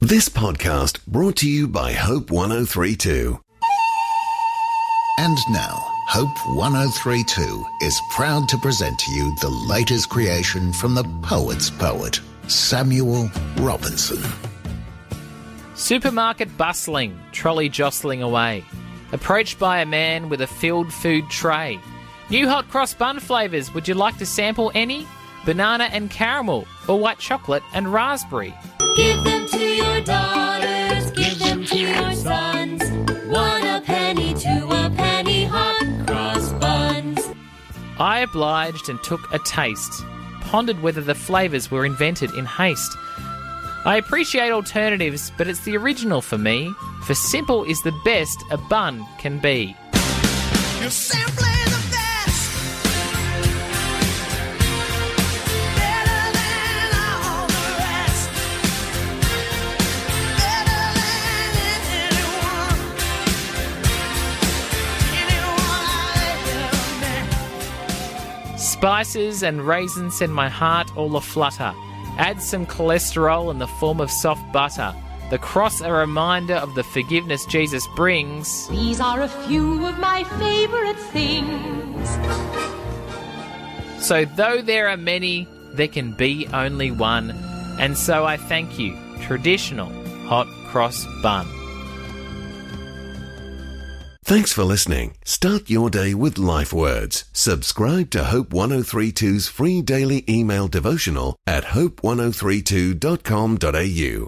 This podcast brought to you by Hope 1032. And now, Hope 1032 is proud to present to you the latest creation from the poet's poet, Samuel Robinson. Supermarket bustling, trolley jostling away. Approached by a man with a filled food tray. New hot cross bun flavours, would you like to sample any? Banana and caramel, or white chocolate and raspberry. Give them to your daughters, give them to your sons. 1 a penny, 2 a penny, hot cross buns. I obliged and took a taste, pondered whether the flavours were invented in haste. I appreciate alternatives, but it's the original for me, for simple is the best a bun can be. You're simply the best, better than all the rest, better than anyone I've ever met. Spices and raisins send my heart all aflutter. Add some cholesterol in the form of soft butter. The cross a reminder of the forgiveness Jesus brings. These are a few of my favourite things. So though there are many, there can be only one. And so I thank you, traditional hot cross bun. Thanks for listening. Start your day with Life Words. Subscribe to Hope 1032's free daily email devotional at hope1032.com.au.